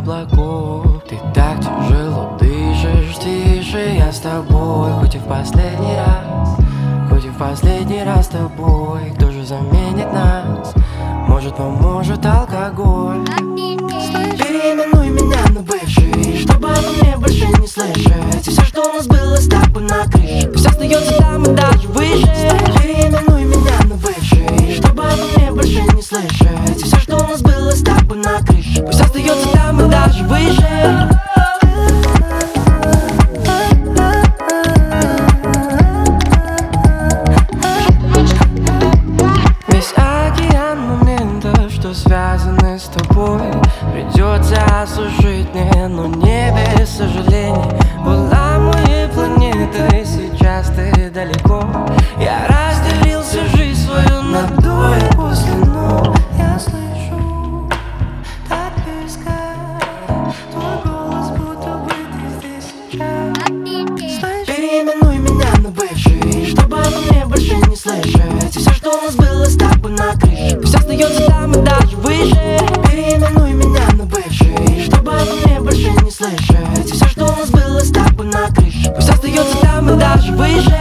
облаков. Ты так тяжело дышишь, тише я с тобой. Хоть и в последний раз, хоть и в последний раз с тобой. Кто же заменит нас? Может, поможет алкоголь. Переименуй меня на бывший, чтобы обо мне больше не слышать. И все, что у нас было с тобой на крыше, пусть остается там и даже выше. Переименуй меня на бывший, чтобы обо мне больше не слышать. И все, что у нас было с тобой на крыше, пусть остается там и даже выше. Связаны с тобой, придется осушить мне, но не без сожалений. Была моей планетой, сейчас ты далеко. Я разделил всю жизнь свою надвое после ног. Я слышу так близко твой голос, будто бы ты здесь сейчас. Переименуй меня на бывший, чтобы обо мне больше не слышать. И все, что у нас было с тобой на крыше, пусть остается там и даже выше. Переименуй меня на бывший, чтобы обо мне больше не слышать. И все, что у нас было с тобой на крыше, пусть остается там и даже выше.